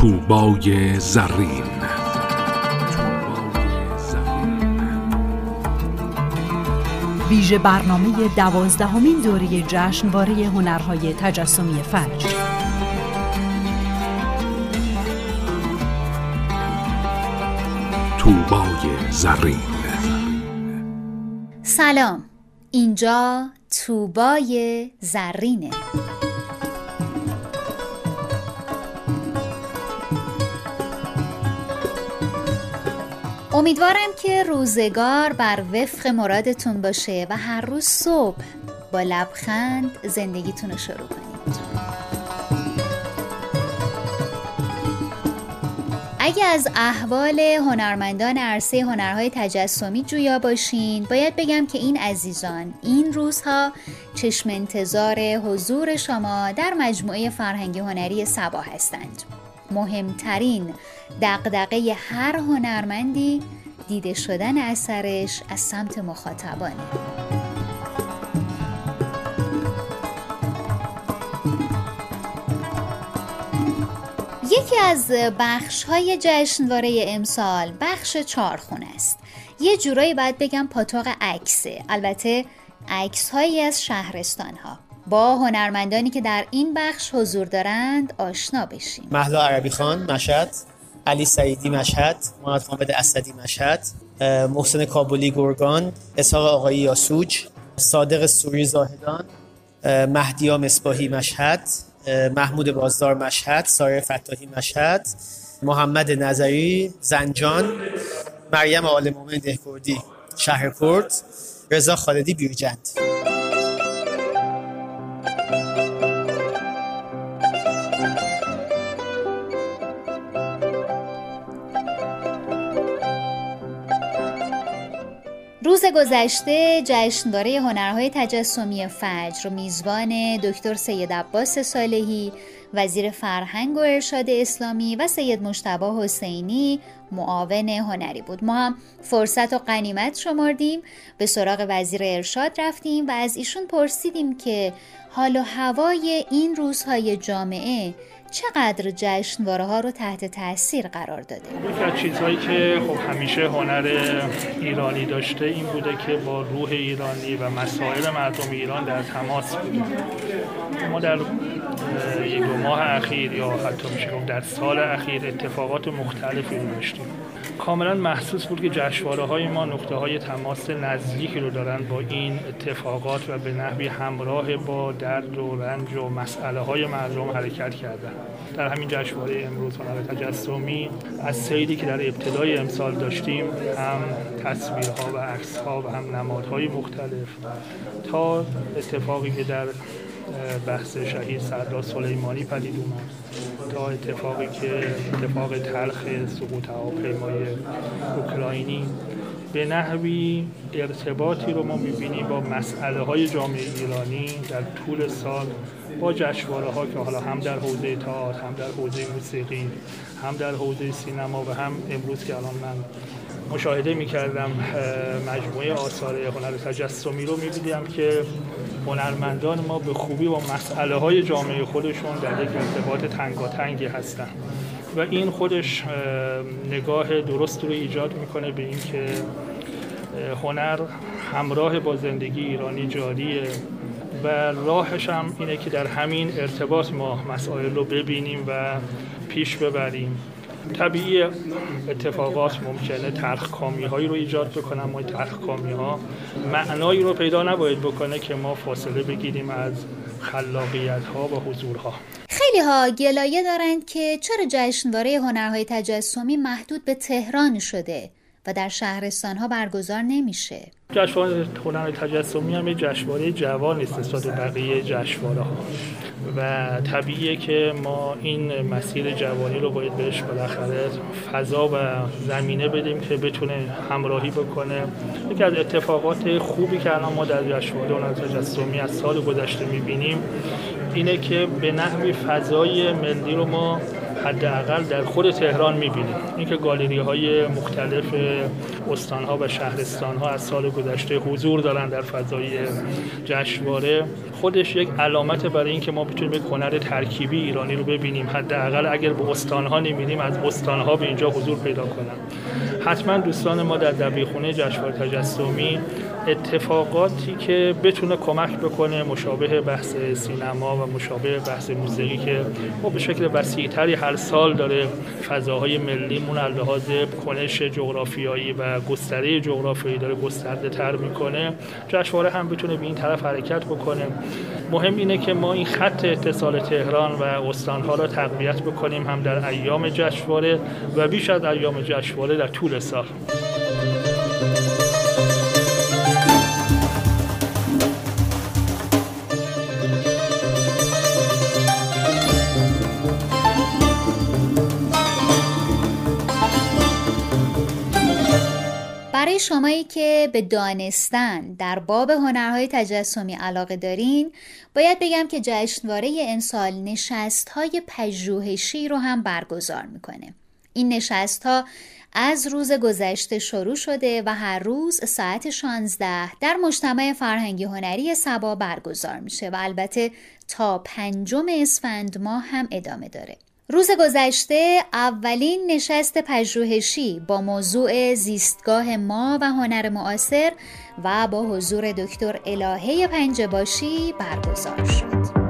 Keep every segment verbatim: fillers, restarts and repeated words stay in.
طوبای زرین. ویژه برنامه دوازدهمین دوره جشنواره هنرهای تجسمی فجر. طوبای زرین. سلام، اینجا طوبای زرینه. امیدوارم که روزگار بر وفق مرادتون باشه و هر روز صبح با لبخند زندگیتون رو شروع کنید. اگه از احوال هنرمندان عرصه هنرهای تجسمی جویا باشین، باید بگم که این عزیزان این روزها چشم انتظار حضور شما در مجموعه فرهنگی هنری سبا هستند. مهمترین دغدغه هر هنرمندی دیده شدن اثرش از سمت مخاطبانه. یکی از بخش‌های جشنواره امسال بخش چارخون است. یه جورایی باید بگم پاتوق عکسه، البته عکس‌هایی از شهرستان‌ها. با هنرمندانی که در این بخش حضور دارند آشنا بشیم. مهلا عربی خان مشهد، علی سعیدی مشهد، محمد حامد اسدی مشهد، محسن کابلی گرگان، اسحاق آقایی یاسوج، صادق سوری زاهدان، مهدی مصباحی مشهد، محمود بازدار مشهد، ساره فتاحی مشهد، محمد نظری زنجان، مریم آل مومن دهکردی شهرکرد، رضا خالدی بیرجند. روز گذشته جشنواره هنرهای تجسمی فجر میزبان دکتر سید عباس صالحی وزیر فرهنگ و ارشاد اسلامی و سید مجتبی حسینی معاون هنری بود. ما هم فرصت و غنیمت شمردیم، به سراغ وزیر ارشاد رفتیم و از ایشون پرسیدیم که حال و هوای این روزهای جامعه چقدر جشنواره ها رو تحت تاثیر قرار داده. یکی از چیزهایی که خب همیشه هنر ایرانی داشته این بوده که با روح ایرانی و مسائل مردم ایران در تماس بوده. ما در یک دو ماه اخیر یا حتی میشه گفت در سال اخیر اتفاقات مختلفی رو داشتیم. کاملا محسوس بود که جشنواره های ما نقطه های تماس نزدیکی رو دارن با این اتفاقات و به نحوی همراه با درد و رنج و مسئله های مردم حرکت کردن. در همین جشنواره امروز هنر تجسمی از سیری که در ابتدای امسال داشتیم، هم تصویرها و عکس‌ها و هم نمادهای مختلف، تا اتفاقی که در بحث شهید سردار سلیمانی پدید اومد، تا اتفاقی که اتفاق تلخ سقوط هواپیمای اوکراینی، به نحوی ارتباطی رو ما می‌بینیم با مسئله های جامعه ایرانی در طول سال با جشنواره ها که حالا هم در حوزه تئاتر، هم در حوزه موسیقی، هم در حوزه سینما و هم امروز که الان من مشاهده می‌کردم مجموعه آثار هنر تجسمی رو می‌دیدم که هنرمندان ما به خوبی با مسئله های جامعه خودشون در یک ارتباط تنگاتنگی هستن و این خودش نگاه درست رو ایجاد میکنه به این که هنر همراه با زندگی ایرانی جاریه و راهش هم اینه که در همین ارتباط ما مسائل رو ببینیم و پیش ببریم. طبیعی اتفاقات ممکنه تلخکامی هایی رو ایجاد بکنن، ما تلخکامی ها معنایی رو پیدا نباید بکنه که ما فاصله بگیریم از خلاقیت ها و حضورها. خیلی ها گلایه دارند که چرا جشنواره هنرهای تجسمی محدود به تهران شده و در شهرستان ها برگزار نمیشه. جشنواره هنر تجسمی هم یک جشنواره جوان است نسبت به بقیه جشنواره ها و طبیعیه که ما این مسیر جوانی رو باید بهش بالاخره فضا و زمینه بدیم که بتونه همراهی بکنه. یکی از اتفاقات خوبی که الان ما در جشنواره هنر تجسمی از سال گذشته می‌بینیم اینه که به نحوی فضای ملی رو ما حداقل در خود تهران می‌بینیم. اینکه گالری‌های مختلف استان‌ها و شهرستان‌ها از سال گذشته حضور دارن در فضای جشنواره، خودش یک علامت برای اینکه ما بتونیم یک هنر ترکیبی ایرانی رو ببینیم. حداقل اگر به استان‌ها نمی‌بینیم، از استان‌ها به اینجا حضور پیدا کنن. حتما دوستان ما در دبیرخونه جشنواره تجسمی اتفاقاتی که بتونه کمک بکنه مشابه بحث سینما و مشابه بحث موسیقی که ما به شکل وسیع‌تری هر سال داره فضاهای ملیمون از لحاظ کنش جغرافیایی و گستره جغرافیایی داره گسترده تر میکنه، جشنواره هم بتونه به این طرف حرکت بکنه. مهم اینه که ما این خط اتصال تهران و استان‌ها را تقویت بکنیم، هم در ایام جشنواره و بیش از ایام جشنواره در طول سال. برای شمایی که به دانستن در باب هنرهای تجسمی علاقه دارین، باید بگم که جشنواره امسال نشست‌های پژوهشی رو هم برگزار میکنه. این نشست‌ها از روز گذشته شروع شده و هر روز ساعت شانزده در مجتمع فرهنگی هنری سبا برگزار میشه و البته تا پنجم اسفند ماه هم ادامه داره. روز گذشته اولین نشست پژوهشی با موضوع زیستگاه ما و هنر معاصر و با حضور دکتر الهه پنجه‌باشی برگزار شد.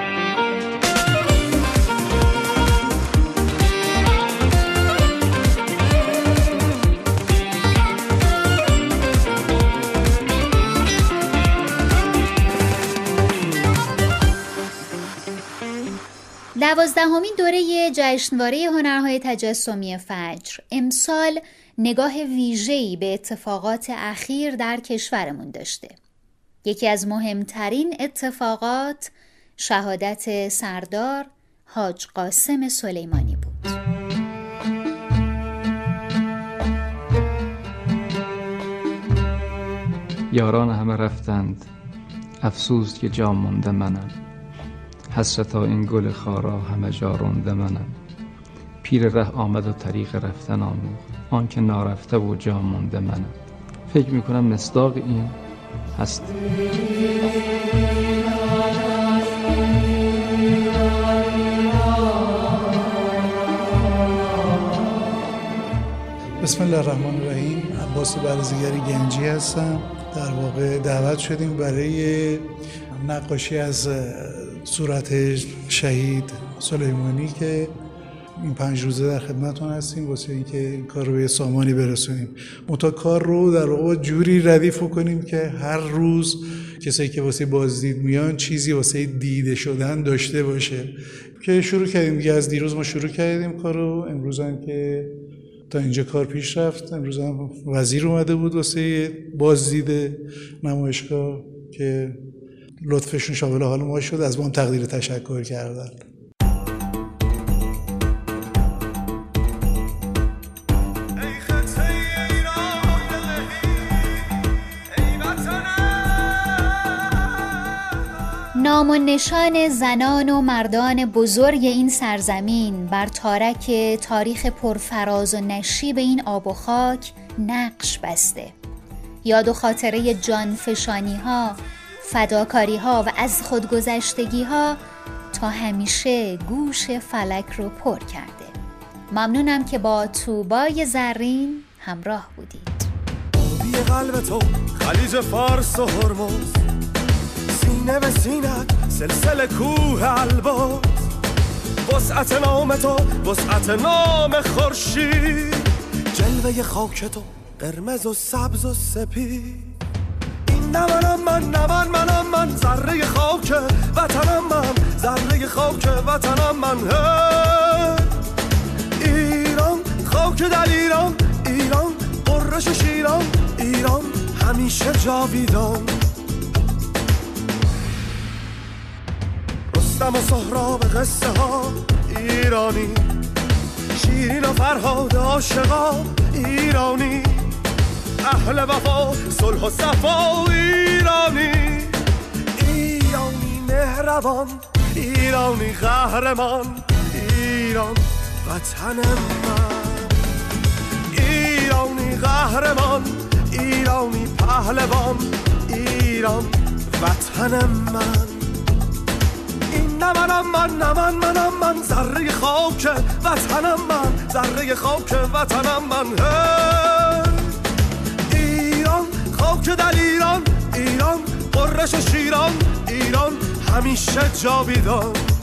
دوازدهمین دوره جشنواره هنرهای تجسمی فجر امسال نگاه ویژه‌ای به اتفاقات اخیر در کشورمون داشته. یکی از مهمترین اتفاقات شهادت سردار حاج قاسم سلیمانی بود. یاران همه رفتند، افسوس که جا مونده منم. حسرتا این گل خارا همه جا رونده منم. پیر ره آمد و طریق رفتن آموخت، آن که نارفته و جا مونده منم. فکر میکنم مصداق این هست. بسم الله الرحمن الرحیم. عباس برزگر گنجی هستم. در واقع دعوت شدیم برای نقاشی از صورت شهید سلیمانی که این پنج روزه در خدمتون هستیم واسه اینکه این کار رو به سامانی برسونیم. متا کار رو در واقع جوری ردیف کنیم که هر روز کسایی که واسه بازدید میان چیزی واسه دیده شدن داشته باشه که شروع کردیم دیگه. از دیروز ما شروع کردیم کارو. امروز هم که تا اینجا کار پیش رفت. امروز هم وزیر اومده بود واسه بازدید نمایشگاه که لطفشون شامل حال ما شد، از ما هم تقدیر تشکر کردن. نام و نشان زنان و مردان بزرگ این سرزمین بر تارک تاریخ پرفراز و نشیب این آب و خاک نقش بسته. یاد و خاطره جانفشانی ها، فداکاری ها و از خودگذشتگی ها تا همیشه گوش فلک رو پر کرده. ممنونم که با طوبای زرین همراه بودید. آبی قلب تو خلیج فارس و هرمز، سینه به سینت سلسله کوه البرز، وسعت نام تو وسعت نام خورشید، جلوه خاک تو قرمز و سبز و سپید. نه منم من نه من منم من ذره خاک وطنم من ذره خاک وطنم من. ایران خاک در ایران، ایران قرش شیران، ایران همیشه جاویدان. رستم و سهراب قصه ها ایرانی، شیرین و فرهاد عاشقا ایرانی، اهل وفا صلح و صفا ایرانی، ایرانی مهربان، ایرانی قهرمان، ایران وطن من. ایرانی قهرمان، ایرانی پهلوان، ایران وطن من. این نه منم من، نه من منم من، ذره خاک وطنم من، ذره خاک وطنم من. ایران خاک در ایران، ایران قرش شیران، ایران همیشه جاویدان.